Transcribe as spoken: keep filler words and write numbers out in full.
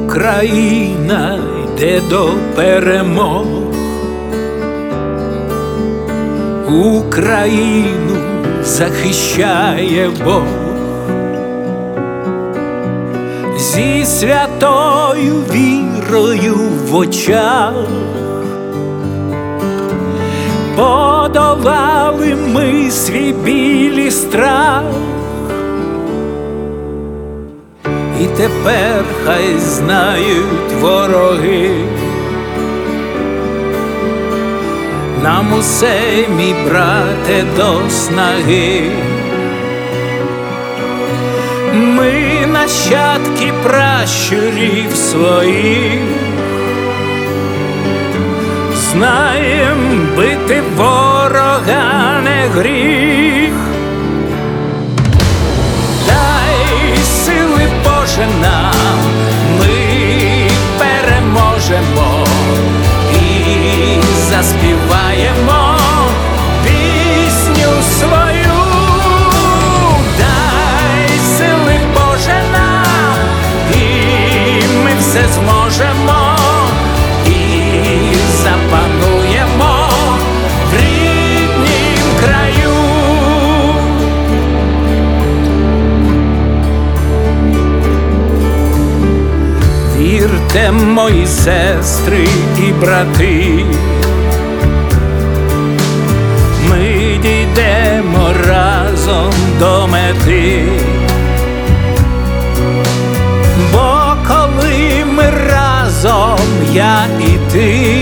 Україна йде до перемог, Україну захищає Бог. Зі святою вірою в очах подолали ми свій біль і страх. І тепер хай знають вороги, нам усе, мій брате, до снаги. Ми нащадки пращурів своїх, знаєм, бити ворога не гріх. Дай сили, Боже, нам, ми переможемо і заспіваємо пісню свою. Дай сили, Боже, нам, і ми все зможемо, і запануємо в ріднім краю. Вірте, мої сестри і брати, ми дійдемо разом до мети. Бо коли ми разом, я і ти,